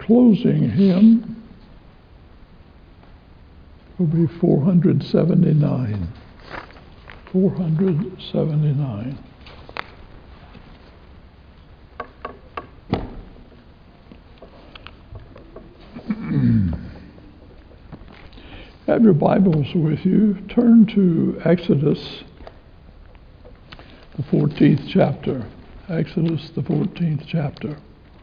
closing hymn will be 479. 479. Have your Bibles with you. Turn to Exodus, the 14th chapter. Exodus, the 14th chapter.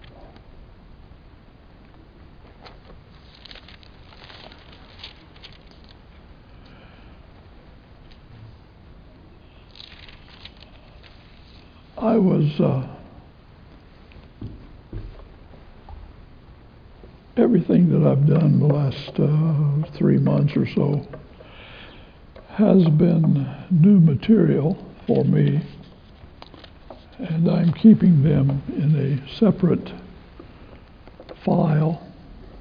I was everything that I've done the last 3 months or so has been new material for me, and I'm keeping them in a separate file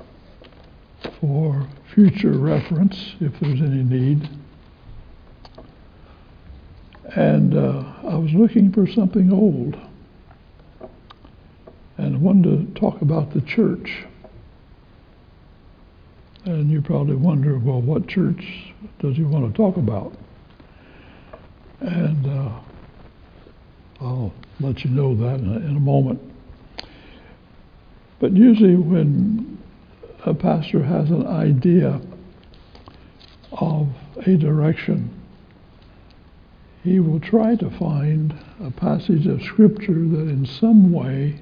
for future reference if there's any need. And I was looking for something old, and I wanted to talk about the church. And you probably wonder, well, what church does he want to talk about? And I'll let you know that in a moment. But usually when a pastor has an idea of a direction, he will try to find a passage of Scripture that in some way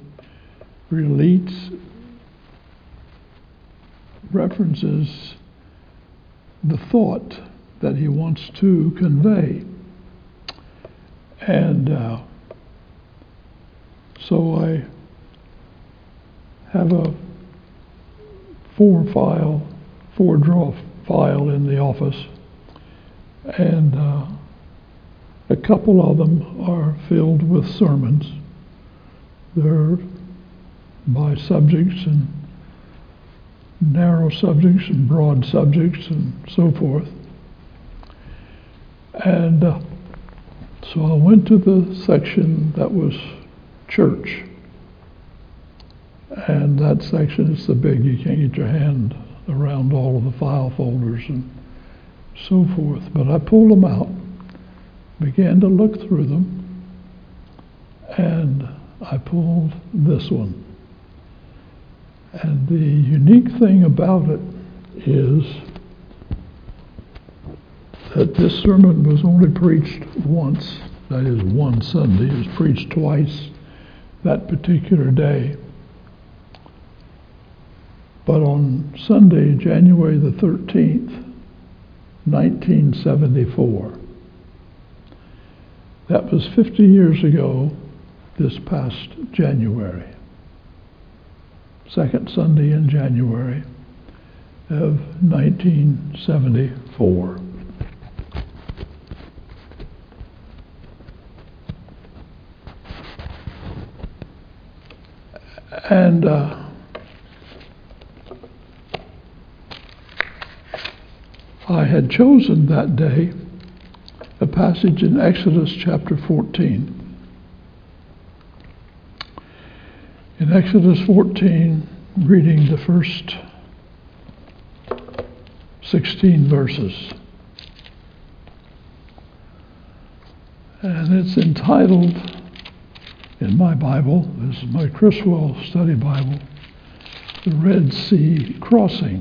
references the thought that he wants to convey. And so I have a four-drawer file in the office, and a couple of them are filled with sermons. They're by subjects, and narrow subjects and broad subjects and so forth. And so I went to the section that was church. And that section is so big you can't get your hand around all of the file folders and so forth. But I pulled them out, began to look through them, and I pulled this one. And the unique thing about it is that this sermon was only preached once, that is one Sunday. It was preached twice that particular day. But on Sunday, January the 13th, 1974, that was 50 years ago this past January. Second Sunday in January of 1974. And I had chosen that day a passage in Exodus chapter 14. In Exodus 14, reading the first 16 verses. And it's entitled, in my Bible, this is my Criswell Study Bible, The Red Sea Crossing.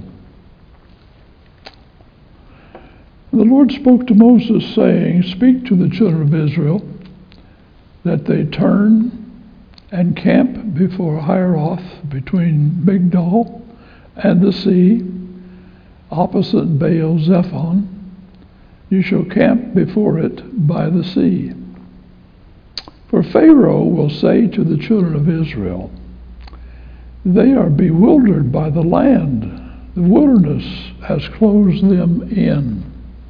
The Lord spoke to Moses, saying, "Speak to the children of Israel, that they turn and camp before Hiroth, between Migdol and the sea, opposite Baal Zephon. You shall camp before it by the sea. For Pharaoh will say to the children of Israel, they are bewildered by the land. The wilderness has closed them in.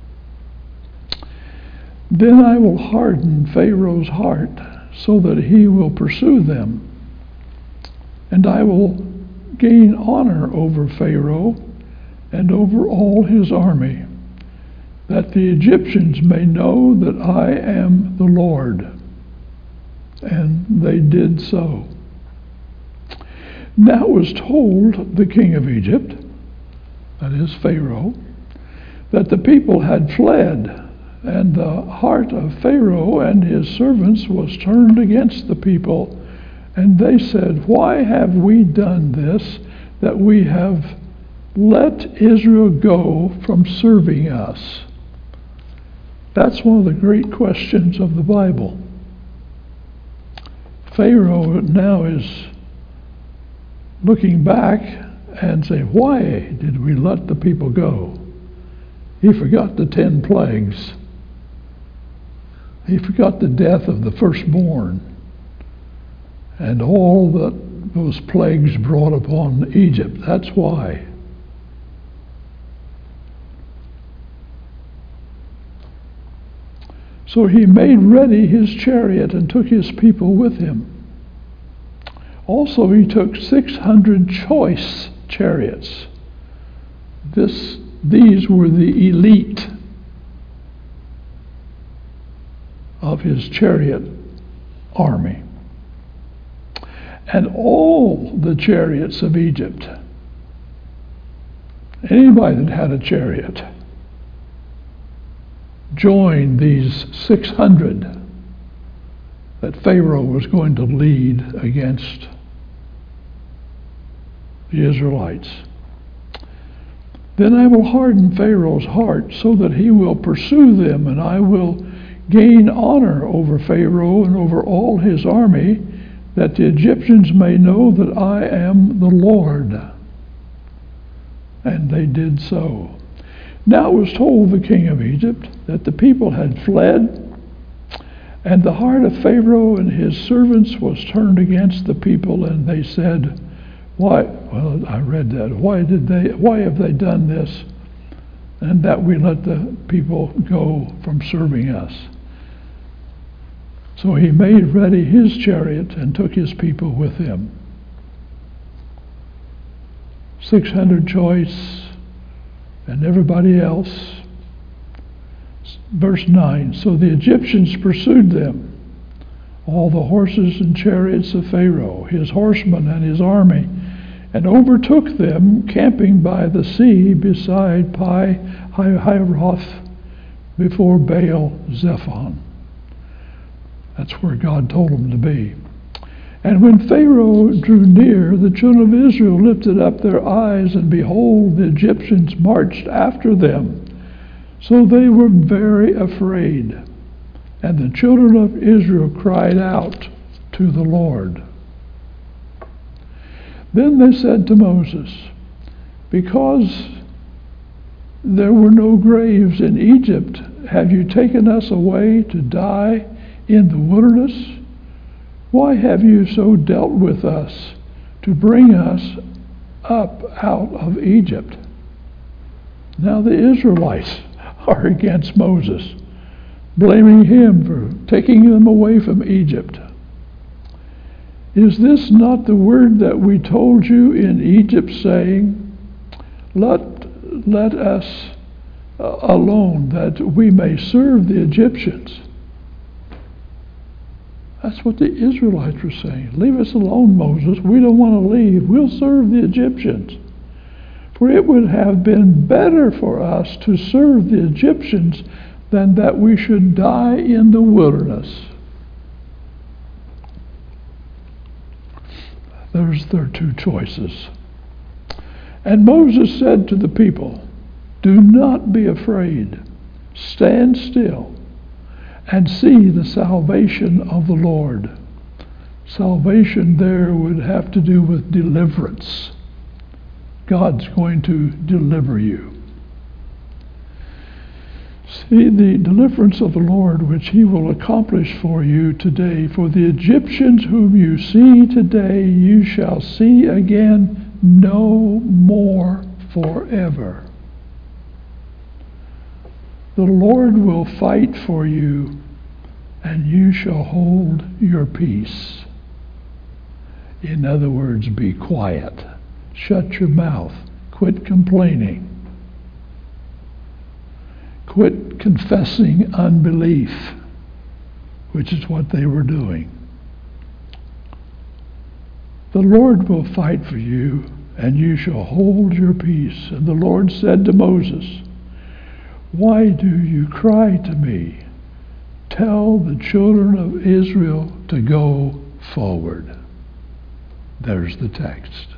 Then I will harden Pharaoh's heart, so that he will pursue them. And I will gain honor over Pharaoh and over all his army, that the Egyptians may know that I am the Lord." And they did so. Now it was told the king of Egypt, that is Pharaoh, that the people had fled, and the heart of Pharaoh and his servants was turned against the people. And they said, "Why have we done this, that we have let Israel go from serving us?" That's one of the great questions of the Bible. Pharaoh now is looking back and saying, "Why did we let the people go?" He forgot the 10 plagues. He forgot the death of the firstborn and all that those plagues brought upon Egypt. That's why. So he made ready his chariot and took his people with him. Also he took 600 choice chariots. These were the elite of his chariot army. And all the chariots of Egypt, anybody that had a chariot, joined these 600 that Pharaoh was going to lead against the Israelites. Then I will harden Pharaoh's heart so that he will pursue them, and I will gain honor over Pharaoh and over all his army, that the Egyptians may know that I am the Lord. And they did so. Now it was told the king of Egypt that the people had fled, and the heart of Pharaoh and his servants was turned against the people, and they said, "Why?" Well, I read that. Why have they done this, and that we let the people go from serving us? So he made ready his chariot and took his people with him. 600 choice, and everybody else. Verse 9, so the Egyptians pursued them, all the horses and chariots of Pharaoh, his horsemen and his army, and overtook them, camping by the sea beside Pi-hahiroth, before Baal-zephon. That's where God told them to be. And when Pharaoh drew near, the children of Israel lifted up their eyes, and behold, the Egyptians marched after them. So they were very afraid. And the children of Israel cried out to the Lord. Then they said to Moses, "Because there were no graves in Egypt, have you taken us away to die in the wilderness? Why have you so dealt with us to bring us up out of Egypt?" Now the Israelites are against Moses, blaming him for taking them away from Egypt. "Is this not the word that we told you in Egypt, saying, let us alone, that we may serve the Egyptians?" That's what the Israelites were saying. "Leave us alone, Moses. We don't want to leave. We'll serve the Egyptians. For it would have been better for us to serve the Egyptians than that we should die in the wilderness." There's their two choices. And Moses said to the people, "Do not be afraid. Stand still and see the salvation of the Lord." Salvation there would have to do with deliverance. God's going to deliver you. See the deliverance of the Lord, which he will accomplish for you today. For the Egyptians whom you see today, you shall see again no more forever. The Lord will fight for you, and you shall hold your peace. In other words, be quiet. Shut your mouth. Quit complaining. Quit confessing unbelief, which is what they were doing. The Lord will fight for you, and you shall hold your peace. And the Lord said to Moses, why do you cry to me? Tell the children of Israel to go forward. There's the text.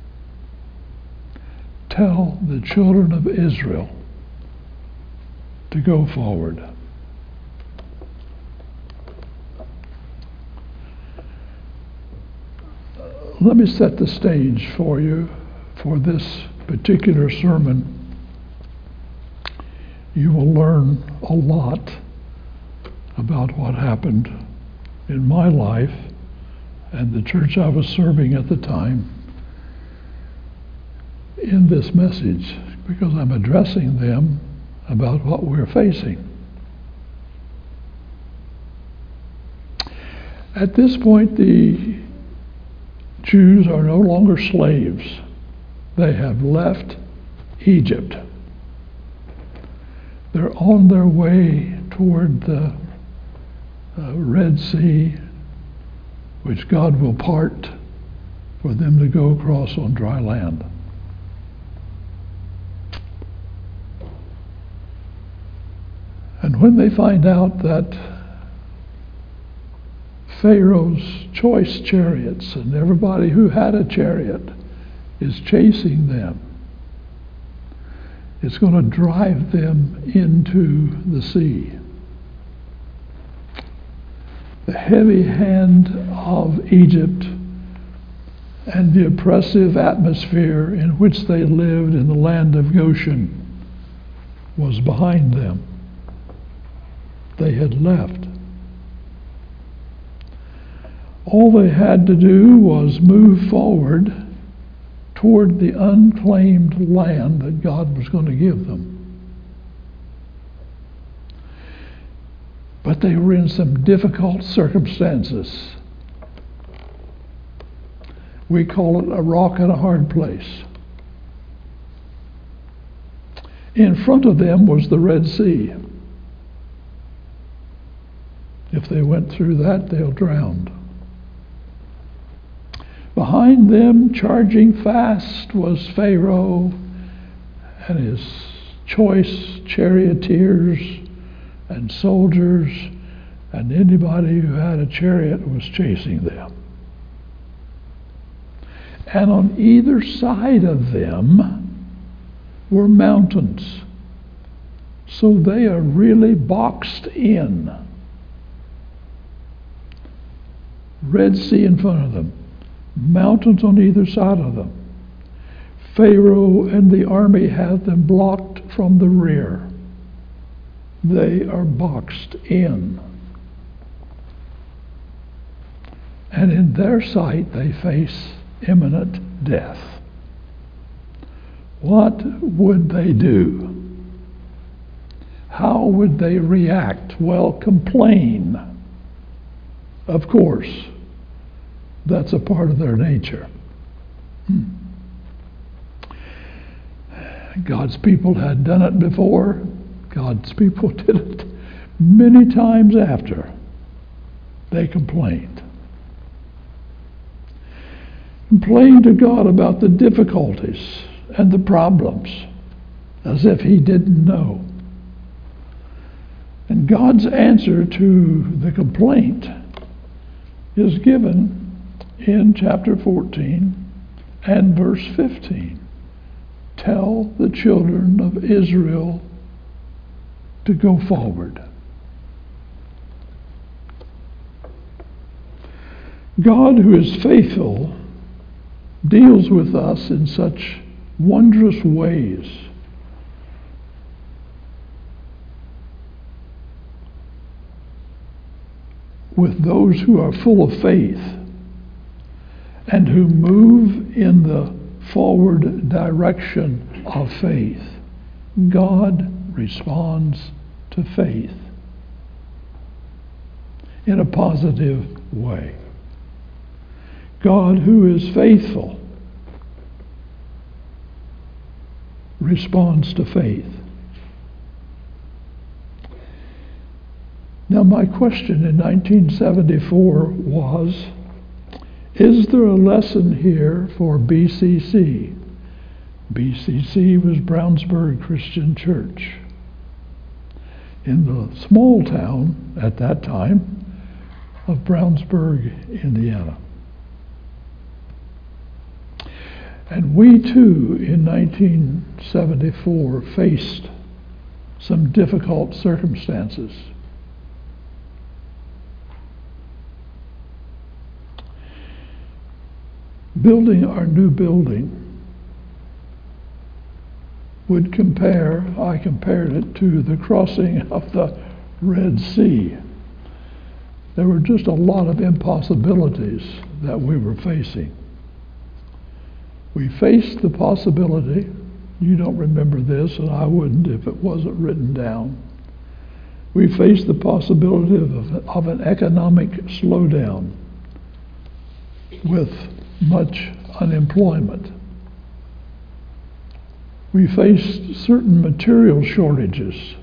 Tell the children of Israel to go forward. Let me set the stage for you for this particular sermon. You will learn a lot about what happened in my life and the church I was serving at the time in this message, because I'm addressing them about what we're facing. At this point, the Jews are no longer slaves. They have left Egypt. They're on their way toward the Red Sea, which God will part for them to go across on dry land. And when they find out that Pharaoh's choice chariots and everybody who had a chariot is chasing them, it's going to drive them into the sea. The heavy hand of Egypt and the oppressive atmosphere in which they lived in the land of Goshen was behind them. They had left. All they had to do was move forward toward the unclaimed land that God was going to give them. But they were in some difficult circumstances. We call it a rock and a hard place. In front of them was the Red Sea. If they went through that, they'll drown. Behind them, charging fast, was Pharaoh and his choice charioteers and soldiers, and anybody who had a chariot was chasing them. And on either side of them were mountains. So they are really boxed in. Red Sea in front of them. Mountains on either side of them. Pharaoh and the army have them blocked from the rear. They are boxed in. And in their sight, they face imminent death. What would they do? How would they react? Well, complain. Of course. That's a part of their nature. God's people had done it before. God's people did it many times after. They complained. Complained to God about the difficulties and the problems, as if he didn't know. And God's answer to the complaint is given in chapter 14 and verse 15. Tell the children of Israel to go forward. God, who is faithful, deals with us in such wondrous ways. With those who are full of faith and who move in the forward direction of faith. God responds to faith in a positive way. God, who is faithful, responds to faith. Now, my question in 1974 was, Is there a lesson here for BCC? BCC was Brownsburg Christian Church in the small town at that time of Brownsburg, Indiana. And we too, in 1974, faced some difficult circumstances. Building our new building would I compared it to the crossing of the Red Sea. There were just a lot of impossibilities that we were facing. We faced the possibility, you don't remember this, and I wouldn't if it wasn't written down. We faced the possibility of an economic slowdown with much unemployment. We faced certain material shortages,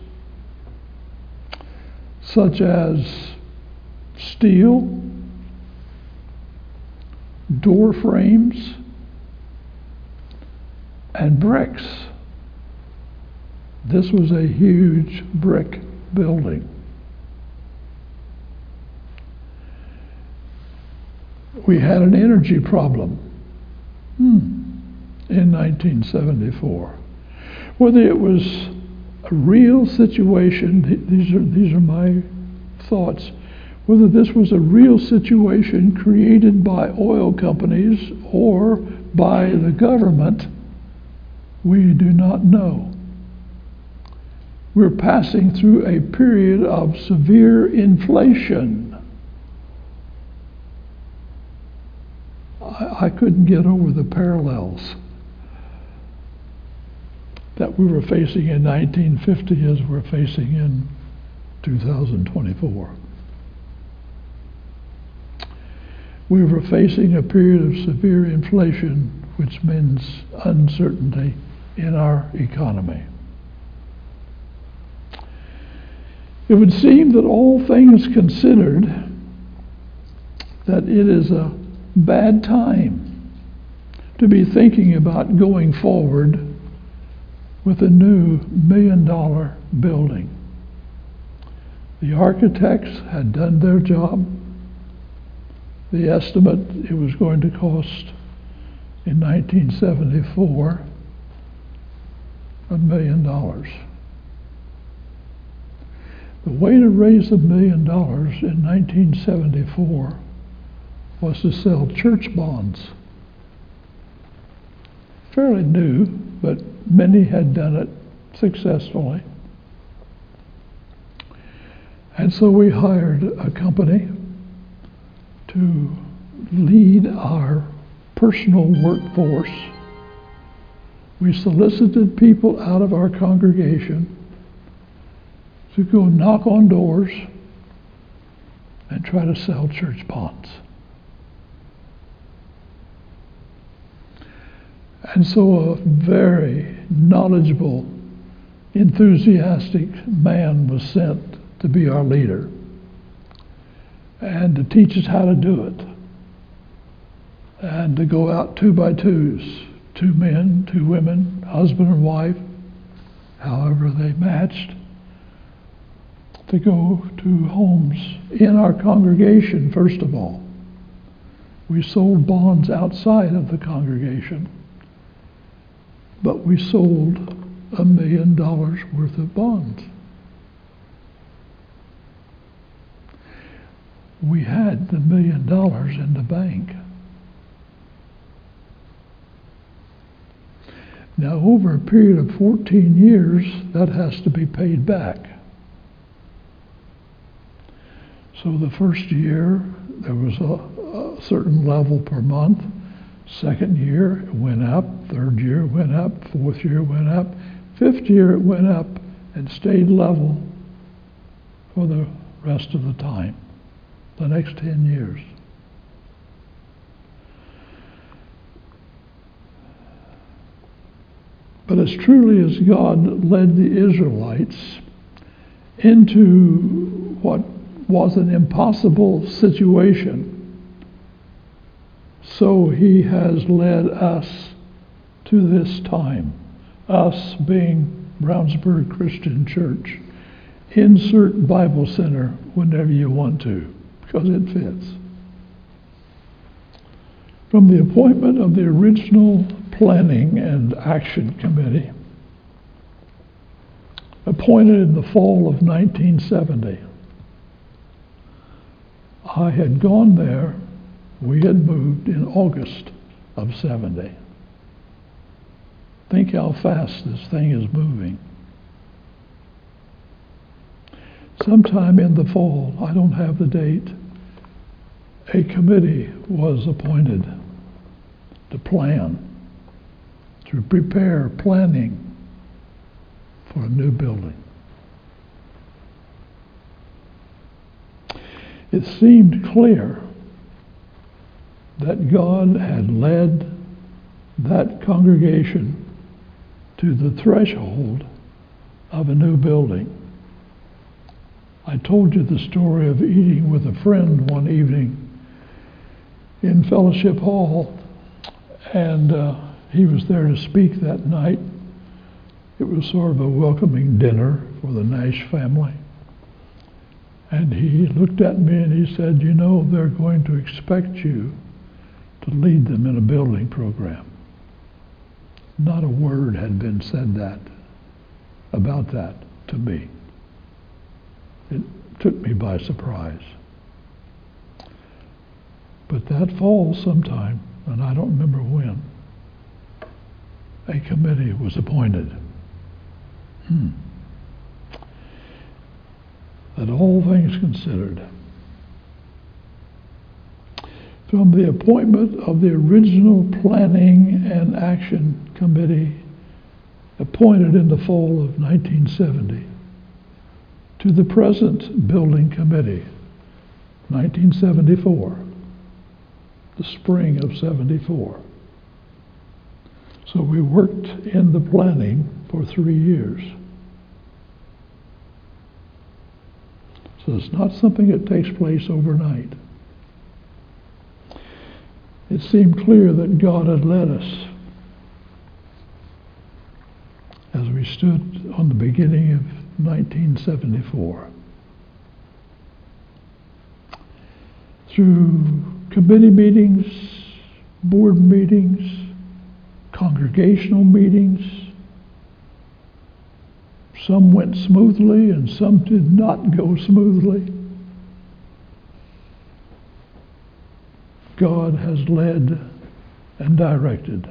such as steel, door frames, and bricks. This was a huge brick building. We had an energy problem in 1974. Whether it was a real situation, these are my thoughts, whether this was a real situation created by oil companies or by the government, we do not know. We're passing through a period of severe inflation. I couldn't get over the parallels that we were facing in 1950 as we're facing in 2024. We were facing a period of severe inflation, which means uncertainty in our economy. It would seem that all things considered, that it is a bad time to be thinking about going forward with a new $1 million building. The architects had done their job. The estimate it was going to cost in 1974, $1 million. The way to raise $1 million in 1974 was to sell church bonds. Fairly new, but many had done it successfully. And so we hired a company to lead our personal workforce. We solicited people out of our congregation to go knock on doors and try to sell church bonds. And so a very knowledgeable, enthusiastic man was sent to be our leader and to teach us how to do it, and to go out 2 by 2s, 2 men, 2 women, husband and wife, however they matched, to go to homes in our congregation. First of all, we sold bonds outside of the congregation, but we sold $1 million worth of bonds. We had the $1 million in the bank. Now, over a period of 14 years, that has to be paid back. So the first year, there was a certain level per month. Second year, it went up. Third year, it went up. Fourth year, it went up. Fifth year, it went up and stayed level for the rest of the time, the next 10 years. But as truly as God led the Israelites into what was an impossible situation, So he has led us to this time, us being Brownsburg Christian Church. Insert Bible Center whenever you want to, because it fits. From the appointment of the original Planning and Action Committee, appointed in the fall of 1970, I had gone there. We had moved in August of 70. Think how fast this thing is moving. Sometime in the fall, I don't have the date, a committee was appointed to plan, to prepare planning for a new building. It seemed clear that God had led that congregation to the threshold of a new building. I told you the story of eating with a friend one evening in Fellowship Hall, and he was there to speak that night. It was sort of a welcoming dinner for the Nash family. And he looked at me and he said, "You know, they're going to expect you to lead them in a building program." Not a word had been said about that to me. It took me by surprise. But that fall sometime, and I don't remember when, a committee was appointed. That all things considered, from the appointment of the original Planning and Action Committee, appointed in the fall of 1970, to the present Building Committee, 1974, the spring of 74. So we worked in the planning for 3 years. So it's not something that takes place overnight. It seemed clear that God had led us as we stood on the beginning of 1974. Through committee meetings, board meetings, congregational meetings, some went smoothly and some did not go smoothly. God has led and directed.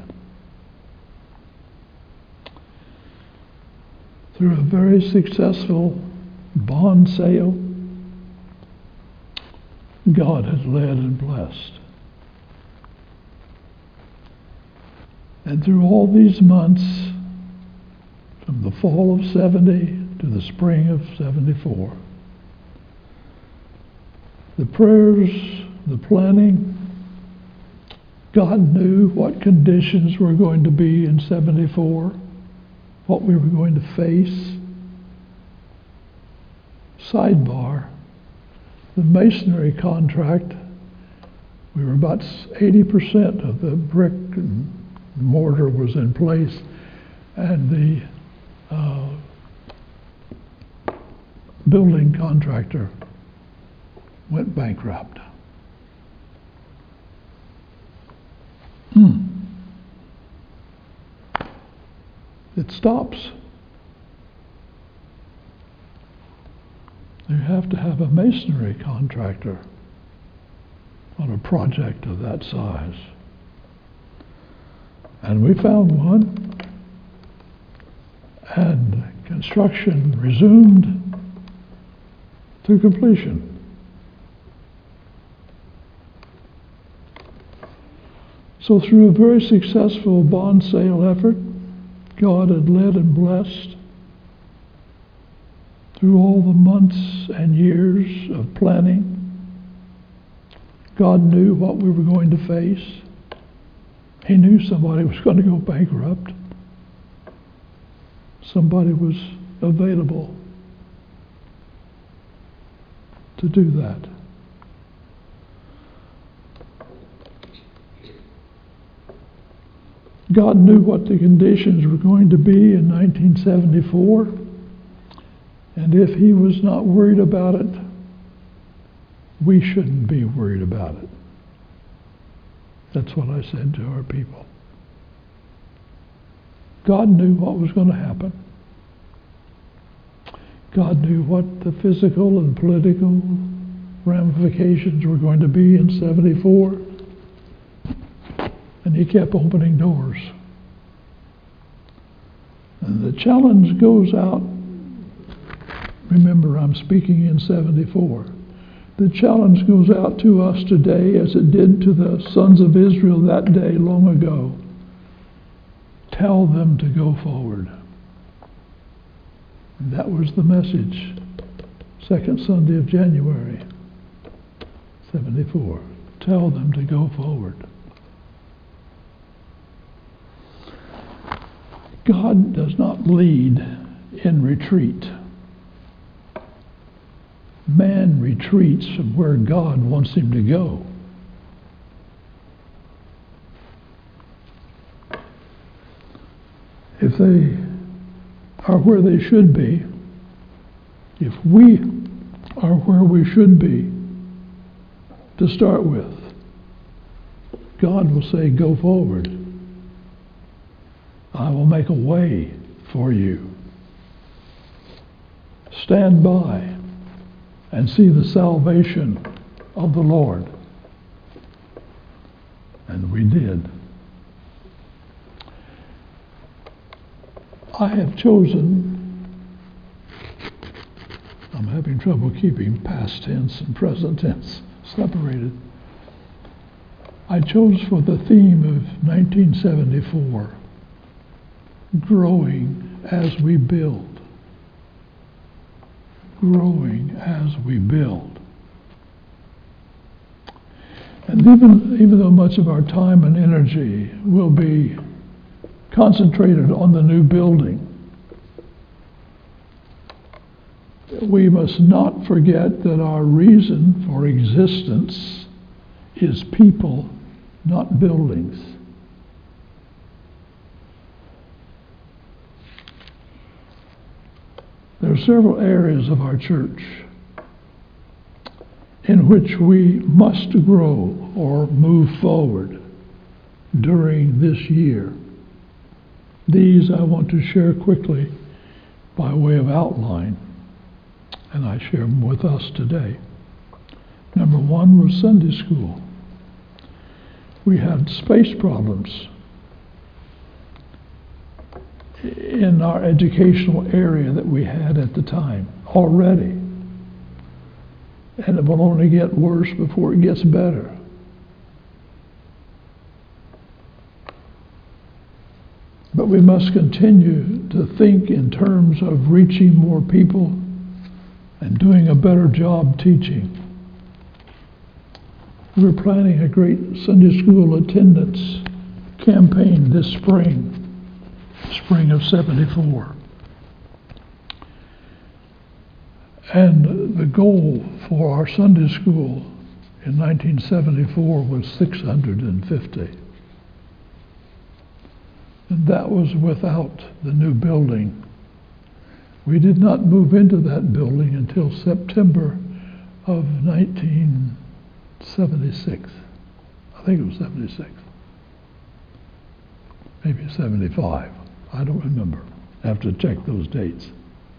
Through a very successful bond sale, God has led and blessed. And through all these months, from the fall of 70 to the spring of 74, the prayers, the planning, God knew what conditions were going to be in 74, what we were going to face. Sidebar, the masonry contract, we were about 80% of the brick and mortar was in place, and the building contractor went bankrupt. It stops. You have to have a masonry contractor on a project of that size. And we found one, and construction resumed to completion. So through a very successful bond sale effort, God had led and blessed. Through all the months and years of planning, God knew what we were going to face. He knew somebody was going to go bankrupt. Somebody was available to do that. God knew what the conditions were going to be in 1974, and if he was not worried about it, we shouldn't be worried about it. That's what I said to our people. God knew what was going to happen. God knew what the physical and political ramifications were going to be in 74. And he kept opening doors. And the challenge goes out. Remember, I'm speaking in 74. The challenge goes out to us today as it did to the sons of Israel that day long ago. Tell them to go forward. And that was the message, second Sunday of January, 74. Tell them to go forward. God does not lead in retreat. Man retreats from where God wants him to go. If they are where they should be, if we are where we should be to start with, God will say, go forward. I will make a way for you. Stand by and see the salvation of the Lord. And we did. I have chosen, I'm having trouble keeping past tense and present tense separated. I chose for the theme of 1974, growing as we build. Growing as we build. And even though much of our time and energy will be concentrated on the new building, we must not forget that our reason for existence is people, not buildings. There are several areas of our church in which we must grow or move forward during this year. These I want to share quickly by way of outline, and I share them with us today. Number one was Sunday school. We had space problems in our educational area that we had at the time already. And it will only get worse before it gets better. But we must continue to think in terms of reaching more people and doing a better job teaching. We're planning a great Sunday school attendance campaign this spring of 74. And the goal for our Sunday school in 1974 was 650. And that was without the new building. We did not move into that building until September of 1976. I think it was 76. Maybe 75. I don't remember. I have to check those dates.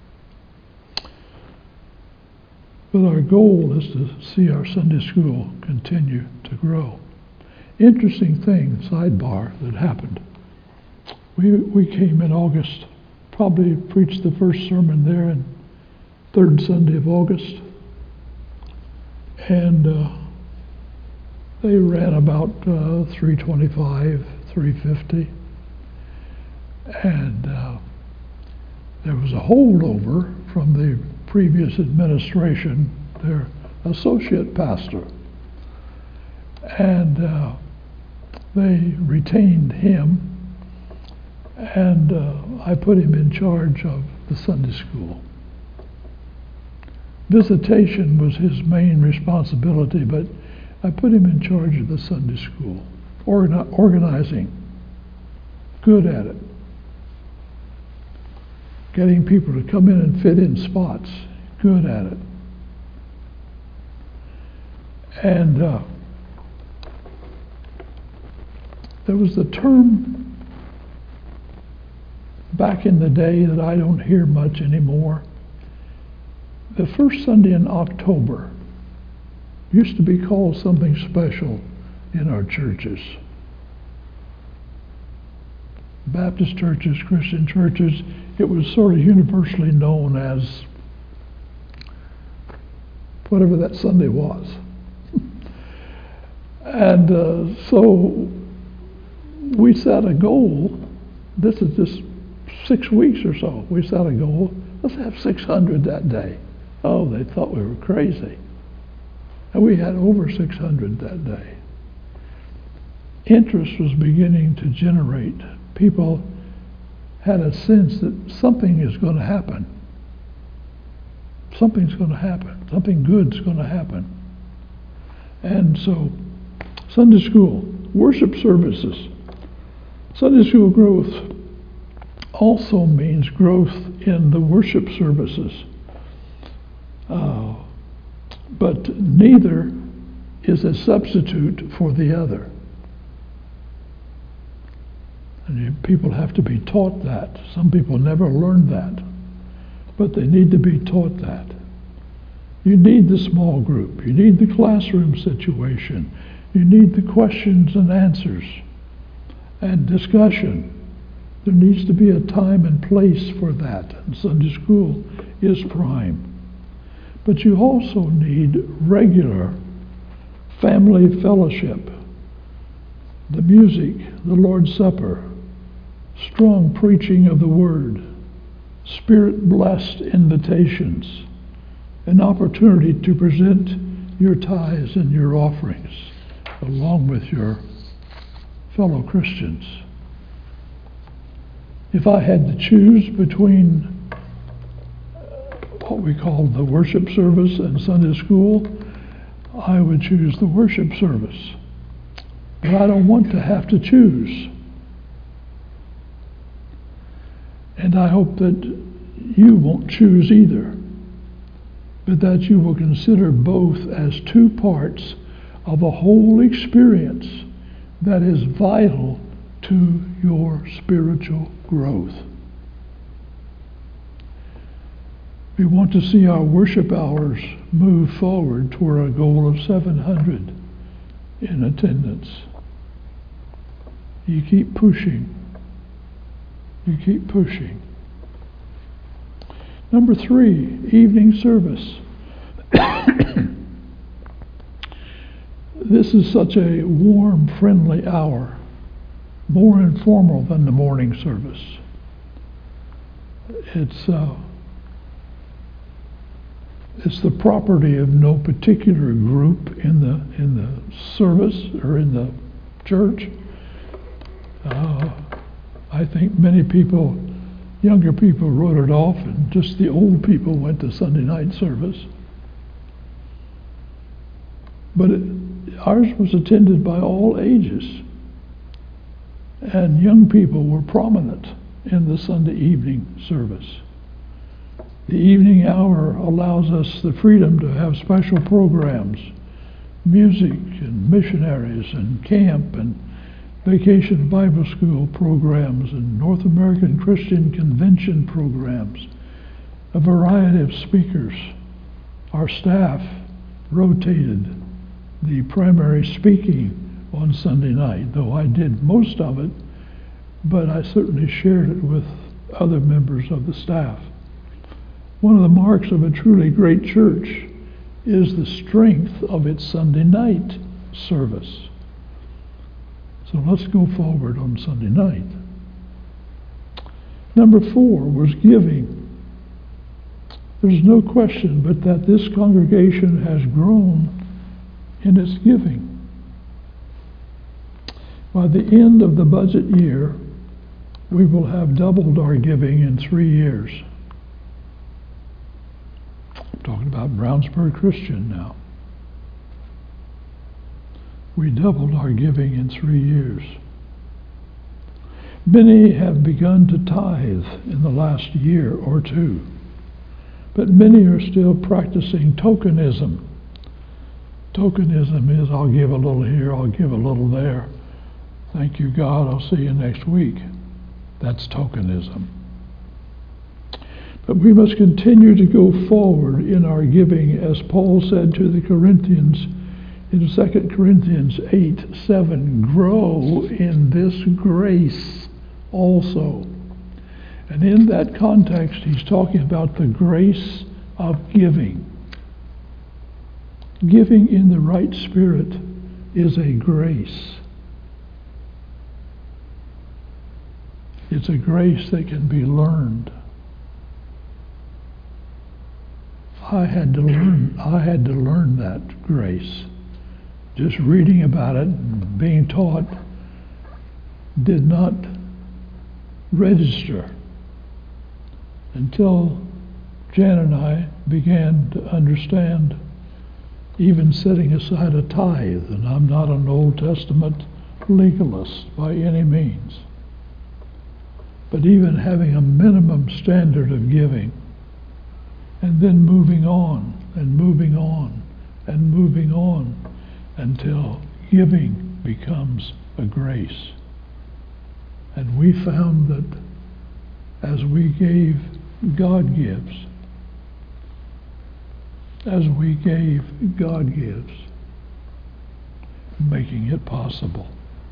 But our goal is to see our Sunday school continue to grow. Interesting thing, sidebar, that happened. We came in August, probably preached the first sermon there in third Sunday of August. And they ran about 325, 350. And there was a holdover from the previous administration, their associate pastor. And they retained him, and I put him in charge of the Sunday school. Visitation was his main responsibility, but I put him in charge of the Sunday school, organizing. good at it. Getting people to come in and fit in spots, good at it. And there was the term back in the day that I don't hear much anymore. The first Sunday in October used to be called something special in our churches. Baptist churches, Christian churches, it was sort of universally known as whatever that Sunday was. And so we set a goal. This is just 6 weeks or so. We set a goal. Let's have 600 that day. Oh, they thought we were crazy. And we had over 600 that day. Interest was beginning to generate. People had a sense that something is going to happen. Something's going to happen. Something good's going to happen. And so, Sunday school, worship services. Sunday school growth also means growth in the worship services. But neither is a substitute for the other. And people have to be taught that. Some people never learn that, but they need to be taught that. You need the small group. You need the classroom situation. You need the questions and answers and discussion. There needs to be a time and place for that, and Sunday school is prime. But you also need regular family fellowship, the music, the Lord's Supper, strong preaching of the Word, Spirit-blessed invitations, an opportunity to present your tithes and your offerings along with your fellow Christians. If I had to choose between what we call the worship service and Sunday school, I would choose the worship service. But I don't want to have to choose. And I hope that you won't choose either, but that you will consider both as two parts of a whole experience that is vital to your spiritual growth. We want to see our worship hours move forward toward a goal of 700 in attendance. You keep pushing. You keep pushing. Number 3, evening service. This is such a warm, friendly hour, more informal than the morning service. It's the property of no particular group in the service or in the church. I think many people, younger people, wrote it off, and just the old people went to Sunday night service. But ours was attended by all ages, and young people were prominent in the Sunday evening service. The evening hour allows us the freedom to have special programs, music and missionaries and camp and Vacation Bible School programs and North American Christian Convention programs, a variety of speakers. Our staff rotated the primary speaking on Sunday night, though I did most of it, but I certainly shared it with other members of the staff. One of the marks of a truly great church is the strength of its Sunday night service. So let's go forward on Sunday night. Number 4 was giving. There's no question but that this congregation has grown in its giving. By the end of the budget year, we will have doubled our giving in 3 years. I'm talking about Brownsburg Christian now. We doubled our giving in 3 years. Many have begun to tithe in the last year or two, but many are still practicing tokenism. Tokenism is, I'll give a little here, I'll give a little there. Thank you, God, I'll see you next week. That's tokenism. But we must continue to go forward in our giving, as Paul said to the Corinthians in 2 Corinthians 8:7, grow in this grace also. And in that context, he's talking about the grace of giving. Giving in the right spirit is a grace. It's a grace that can be learned. I had to learn that grace. Just reading about it and being taught did not register until Jan and I began to understand even setting aside a tithe. And I'm not an Old Testament legalist by any means, but even having a minimum standard of giving, and then moving on and moving on and moving on until giving becomes a grace. And we found that as we gave, God gives. As we gave, God gives, making it possible.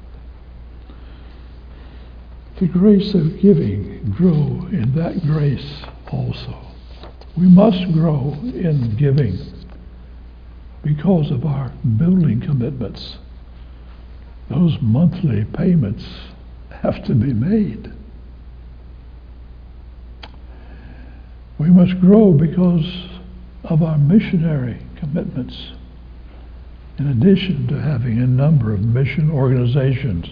The grace of giving, grow in that grace also. We must grow in giving because of our building commitments. Those monthly payments have to be made. We must grow because of our missionary commitments. In addition to having a number of mission organizations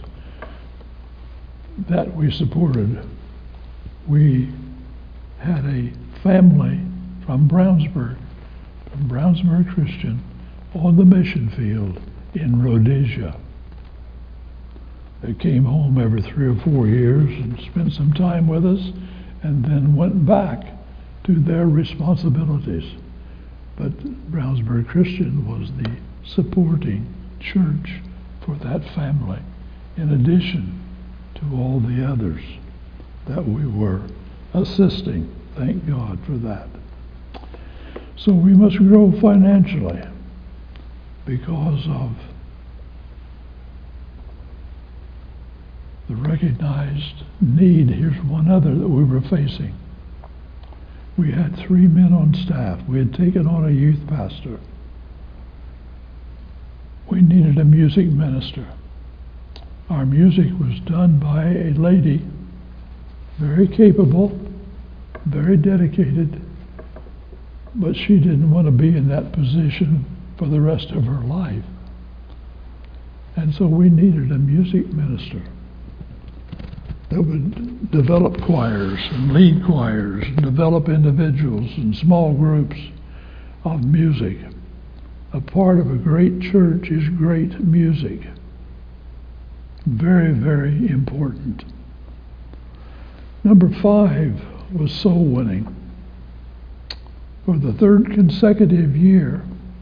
that we supported, we had a family from Brownsburg Christian, on the mission field in Rhodesia. They came home every 3 or 4 years and spent some time with us, and then went back to their responsibilities. But Brownsburg Christian was the supporting church for that family, in addition to all the others that we were assisting. Thank God for that. So we must grow financially because of the recognized need. Here's one other that we were facing. We had 3 men on staff. We had taken on a youth pastor. We needed a music minister. Our music was done by a lady, very capable, very dedicated, but she didn't want to be in that position for the rest of her life. And so we needed a music minister that would develop choirs and lead choirs and develop individuals and small groups of music. A part of a great church is great music. Very, very important. Number 5 was soul winning. For the 3rd consecutive year,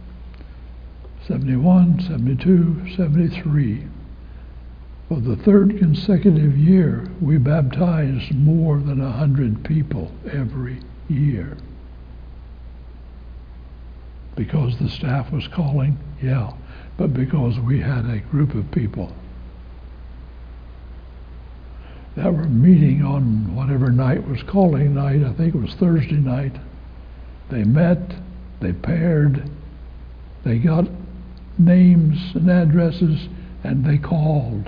71, 72, 73, for the 3rd consecutive year, we baptized more than 100 people every year. Because the staff was calling, yeah, but because we had a group of people that were meeting on whatever night was calling night. I think it was Thursday night. They met, they paired, they got names and addresses, and they called.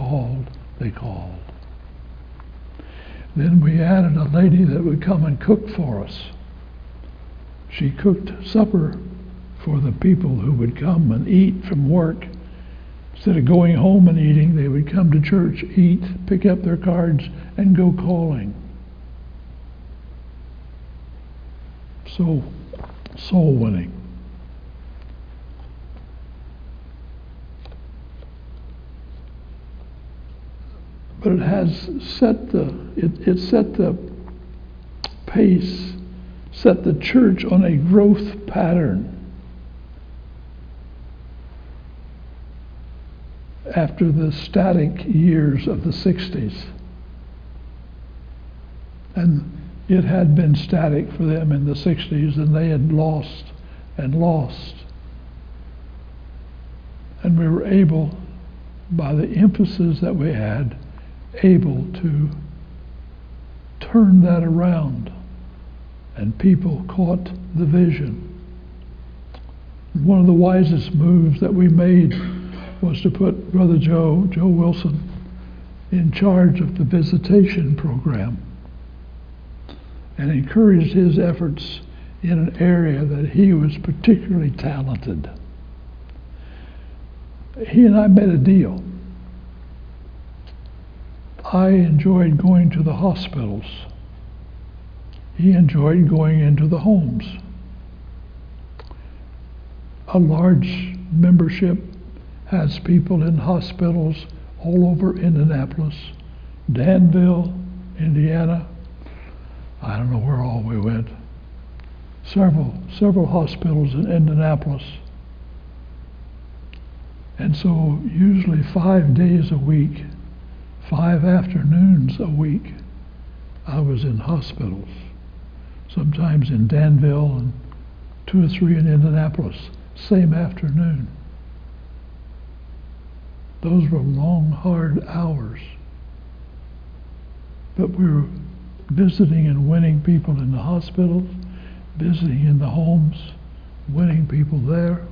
Then we added a lady that would come and cook for us. She cooked supper for the people who would come and eat from work. Instead of going home and eating, they would come to church, eat, pick up their cards, and go calling. So, soul winning. but it has set it set the pace, set the church on a growth pattern after the static years of the 60s. And it had been static for them in the 60s, and they had lost and lost. And we were able, by the emphasis that we had, able to turn that around, and people caught the vision. One of the wisest moves that we made was to put Brother Joe Wilson, in charge of the visitation program, and encouraged his efforts in an area that he was particularly talented. He and I made a deal. I enjoyed going to the hospitals. He enjoyed going into the homes. A large membership has people in hospitals all over Indianapolis, Danville, Indiana. I don't know where all we went. Several hospitals in Indianapolis. And so usually 5 days a week, 5 afternoons a week, I was in hospitals. Sometimes in Danville and 2 or 3 in Indianapolis, same afternoon. Those were long, hard hours. But we were visiting and winning people in the hospitals, visiting in the homes, winning people there.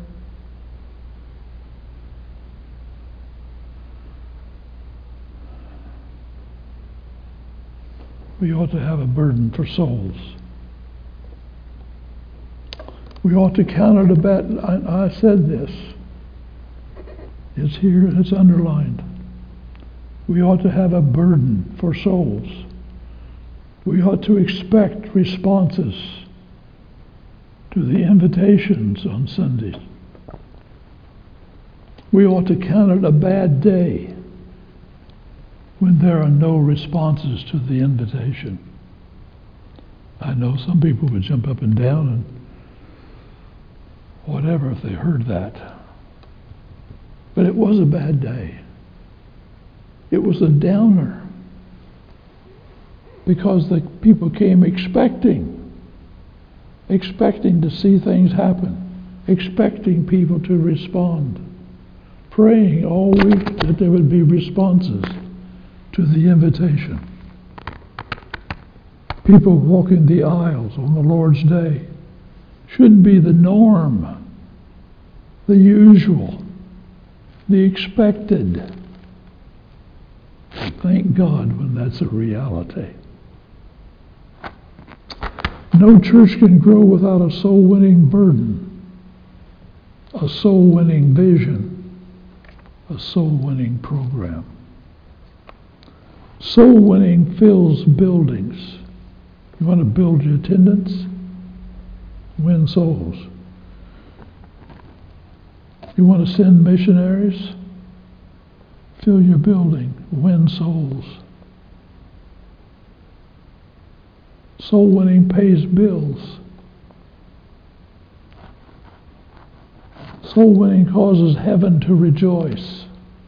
We ought to have a burden for souls. We ought to count it a bet. I said this. It's here and it's underlined. We ought to have a burden for souls. We ought to expect responses to the invitations on Sundays. We ought to count it a bad day when there are no responses to the invitation. I know some people would jump up and down and whatever if they heard that. But it was a bad day. It was a downer. Because the people came expecting to see things happen, expecting people to respond, praying all week that there would be responses to the invitation. People walking the aisles on the Lord's Day should be the norm, the usual, the expected. Thank God when that's a reality. No church can grow without a soul-winning burden, a soul-winning vision, a soul-winning program. Soul-winning fills buildings. You want to build your attendance? Win souls. You want to send missionaries? Fill your building. Win souls. Soul winning pays bills. Soul winning causes heaven to rejoice.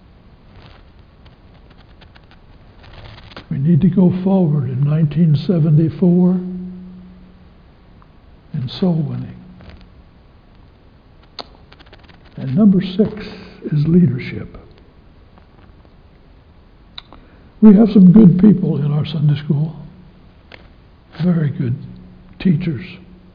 We need to go forward in 1974 in soul winning. And number 6 is leadership. We have some good people in our Sunday school. Very good teachers.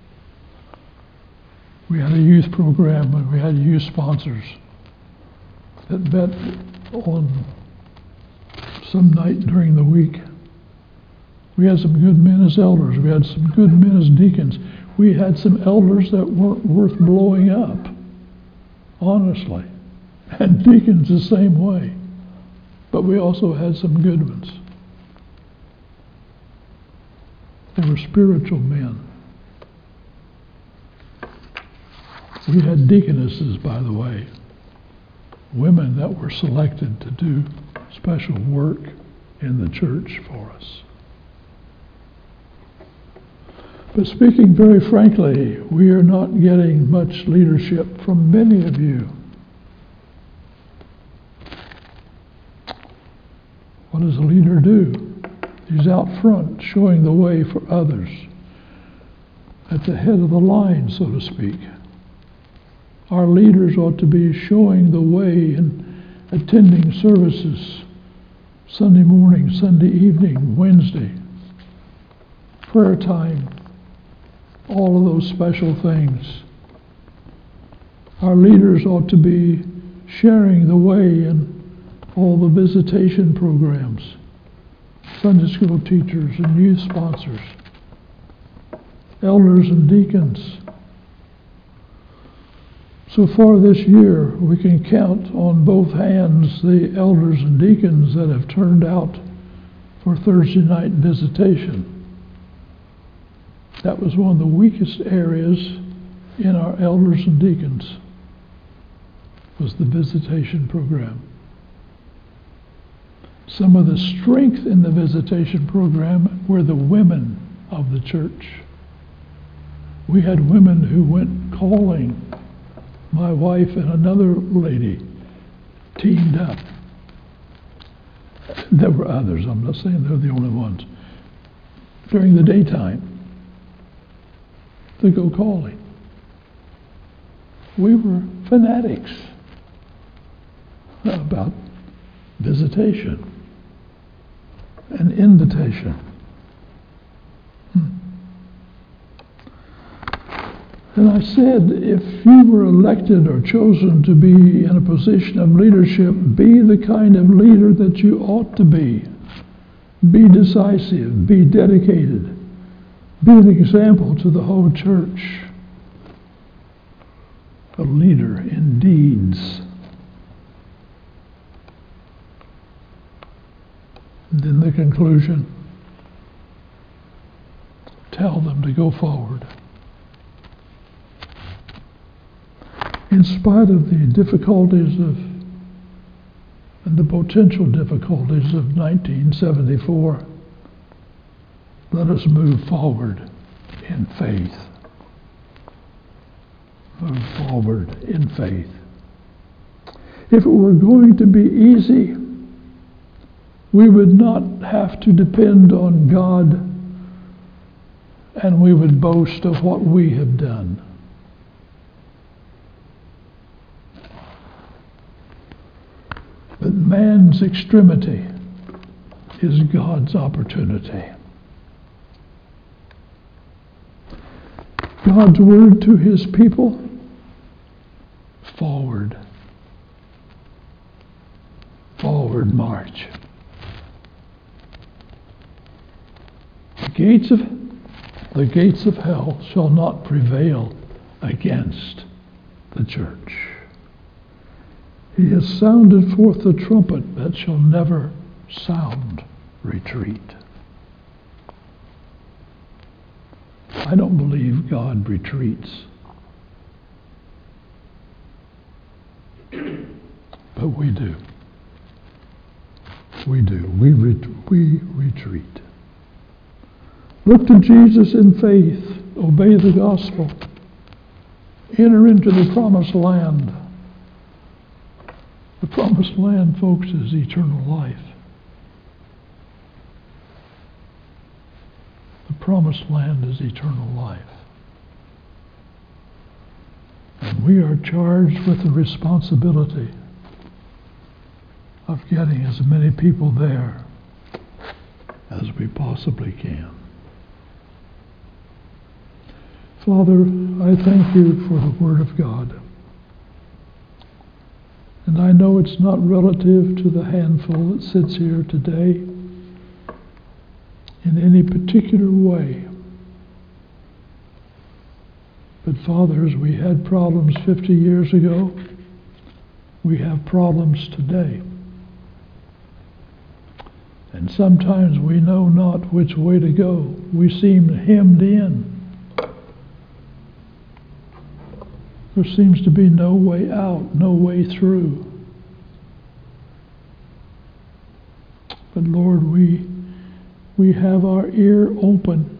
We had a youth program and we had youth sponsors that met on some night during the week. We had some good men as elders. We had some good men as deacons. We had some elders that weren't worth blowing up, honestly. And deacons the same way. But we also had some good ones. They were spiritual men. We had deaconesses, by the way, women that were selected to do special work in the church for us. But speaking very frankly, we are not getting much leadership from many of you. What does a leader do? He's out front showing the way for others, at the head of the line, so to speak. Our leaders ought to be showing the way in attending services, Sunday morning, Sunday evening, Wednesday, prayer time, all of those special things. Our leaders ought to be sharing the way in all the visitation programs, Sunday school teachers and youth sponsors, elders and deacons. So far this year, we can count on both hands the elders and deacons that have turned out for Thursday night visitation. That was one of the weakest areas in our elders and deacons, was the visitation program. Some of the strength in the visitation program were the women of the church. We had women who went calling. My wife and another lady teamed up. There were others, I'm not saying they're the only ones, during the daytime to go calling. We were fanatics about visitation and invitation. And I said, if you were elected or chosen to be in a position of leadership, be the kind of leader that you ought to be. Be decisive, be dedicated, be an example to the whole church. A leader in deeds. And then the conclusion, tell them to go forward. In spite of the difficulties and the potential difficulties of 1974, let us move forward in faith. Move forward in faith. If it were going to be easy, we would not have to depend on God, and we would boast of what we have done. But man's extremity is God's opportunity. God's word to his people, forward. Forward march. The gates of hell shall not prevail against the church. He has sounded forth the trumpet that shall never sound retreat. I don't believe God retreats. But we do. We do. We retreat. Look to Jesus in faith. Obey the gospel. Enter into the promised land. The promised land, folks, is eternal life. The promised land is eternal life. And we are charged with the responsibility of getting as many people there as we possibly can. Father, I thank you for the Word of God. And I know it's not relative to the handful that sits here today in any particular way. But Father, as we had problems 50 years ago, we have problems today. And sometimes we know not which way to go. We seem hemmed in. There seems to be no way out, no way through. But Lord, we have our ear open.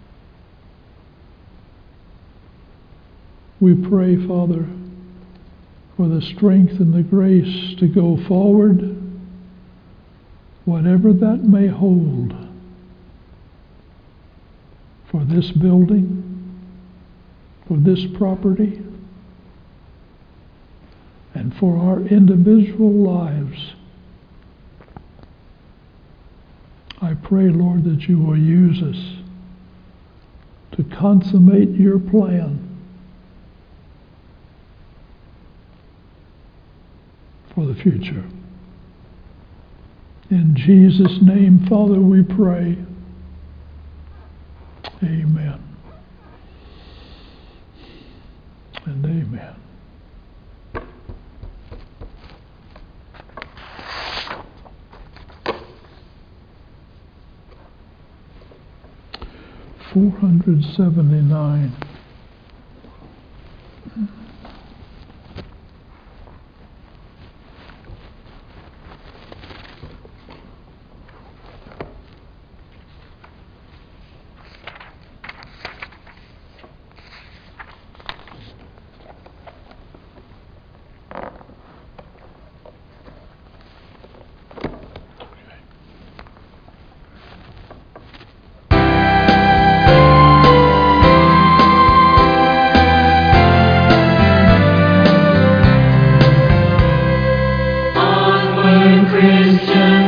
We pray, Father, for the strength and the grace to go forward, whatever that may hold, for this building, for this property, and for our individual lives. I pray, Lord, that you will use us to consummate your plan for the future. In Jesus' name, Father, we pray. Amen. And amen. $479.